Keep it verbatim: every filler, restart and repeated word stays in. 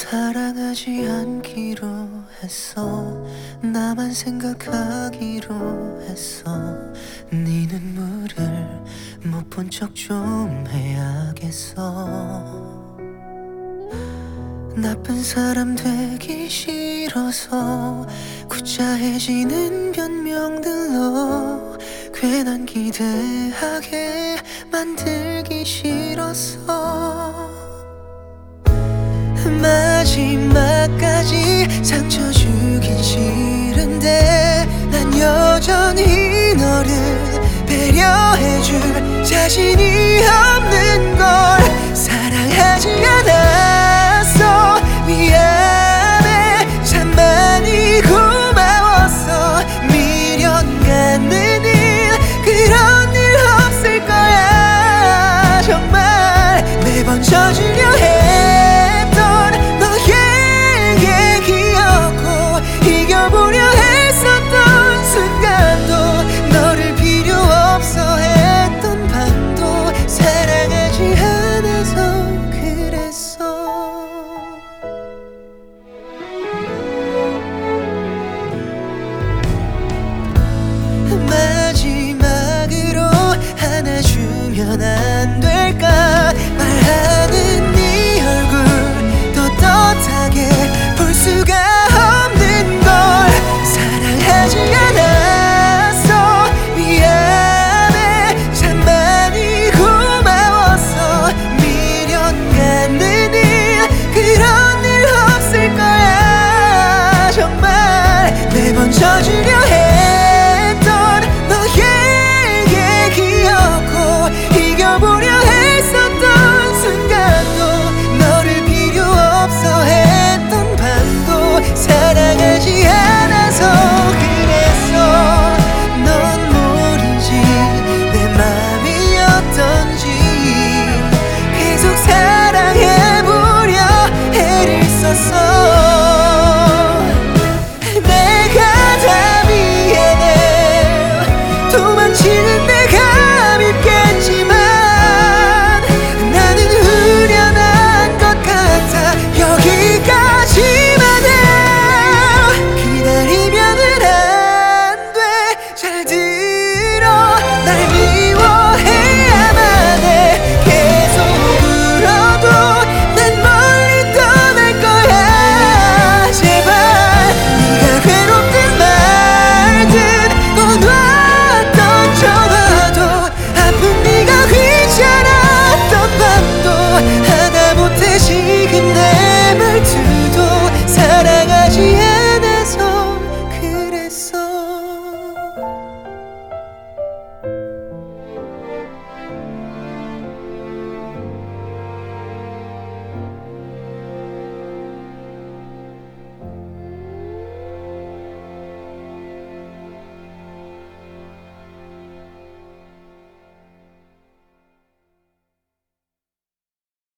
사랑하지 않기로 했어. 나만 생각하기로 했어. 네 눈물을 못 본 척 좀 해야겠어. 나쁜 사람 되기 싫어서 구차해지는 변명들로 괜한 기대하게 만들기 싫었어. 마지막까지 상처 주긴 싫은데 난 여전히 너를 배려해줄 자신이 없는 걸. 사랑하지 않았어. 미안해. 참 많이 고마웠어. 미련 갖는 일 그런 일 없을 거야. 정말 매번 져주려 해.